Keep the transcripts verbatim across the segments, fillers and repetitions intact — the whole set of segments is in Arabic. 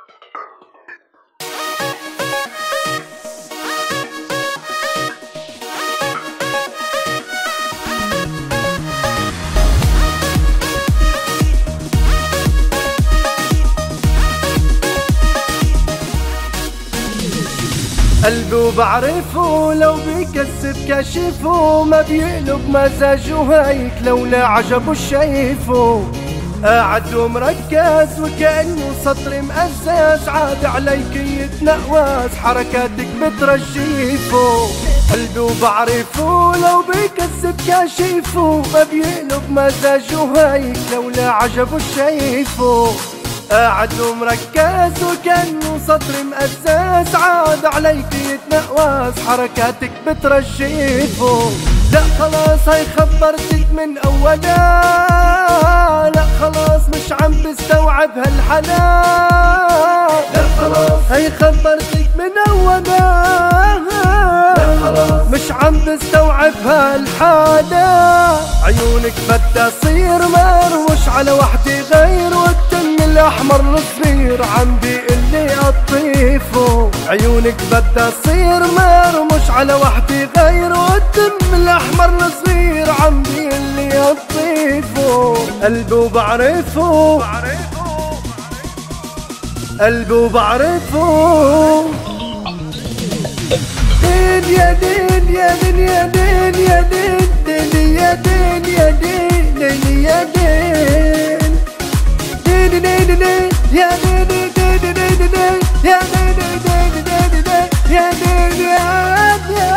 قلبي وبعرفه لو بيكذب كشفه، ما بيقلب مزاجه هيك لولا عجبه شايفه. قاعد ومركز وكأنه سطر مقزز، عاد عليك يتنقوز حركاتك بترجيفه. قلبي وبعرفه لو بيكذب كشفه، ما بيقلب مزاجه هيك لولا عجبه شايفه. قاعد ومركز وكأنه سطر مقزز، عاد عليك يتنقوز حركاتك بترجيفه. لا خلاص هي خبرتك من أولا، لا خلاص مش عم بستوعب هالحلا. لا خلاص هي خبرتك من أولا، لا خلاص مش عم بستوعب هالحالة. عيونك بدها تصير مرموش على وحدي غير، والتن الأحمر الصغير عم بيقلي قطيفه. عيونك بدها تصير مرموش على وحدي غير، والتن الأحمر الصغير عم بيقلي قطيفه. قلبي وبعرفه قلبي وبعرفه. دين يا دين يا دين يا دين يا دين دين يا دين يا دين دين يا دين دين دين دين يا دين دين دين دين يا دين دين دين دين يا دين يا دين.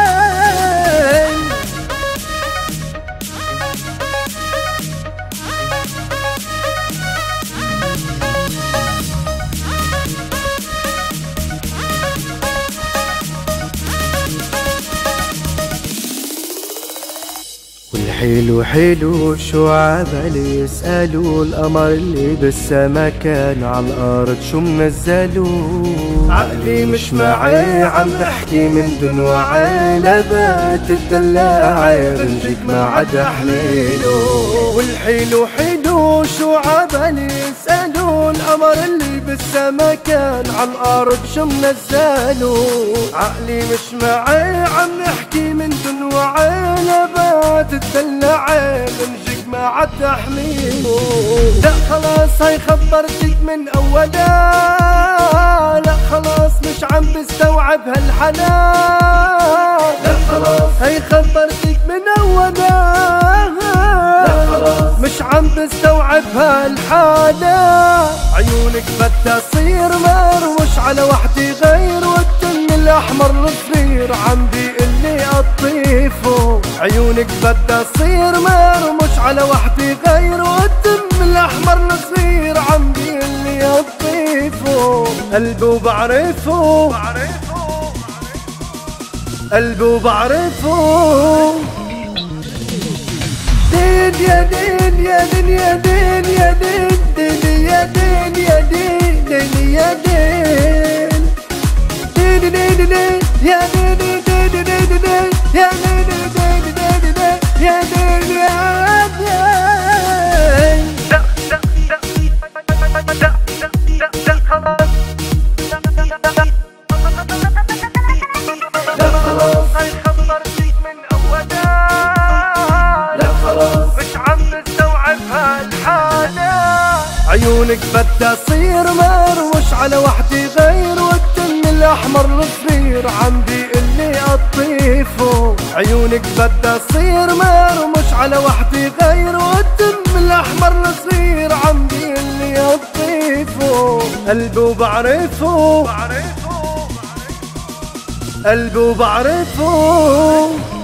والحلو حلو شو عبالي يسألوا، القمر اللي بالسما كان عالأرض شو منزلوا. عقلي مش معي عم بحكي من دون وعي، لبات الدلاعي رنجك ما عاد حليله. والحلو حلو شو عبالي يسألوا، القمر اللي بالسما كان عالأرض شو منزلوا. عقلي مش معي عم نحكي من دون وعي، لبات الدلاعي رنجك ما عاد تحميله. لا خلاص هي خبرتك من أولا، لا خلاص مش عم بستوعب هالحلا. لا خلاص هي خبرتك من أولا، لا خلاص مش عم بستوعب هالحالة. عيونك بدها تصير مروش على وحدي غير، والتن الأحمر الصغير عم بيقلي قطيفه. عيونك بدها تصير مرموش على وحدي غير، والدم الأحمر الصغير عم بيقلي قطيفه. قلبي وبعرفه قلبي وبعرفه. دين يا دين يا دين يا دين يا دين دين يا دين يا دين دين يا دين دين دين دين يا دين دين دين دين يا دين دين دين دين يا دين يا دين. لا لا لا لا لا لا خلاص لا خلاص هي خبرتك من أولا، لا خلاص مش عم بستوعب هالحالة. عيونك بدها تصير مروش على وحدي غير، والتن الأحمر الصغير عم بيقلي قطيفه. عيونك بدها تصير مرموش على وحدي غير، والدم الأحمر الصغير عم بيقلي قطيفه. قلبي وبعرفه قلبي وبعرفه.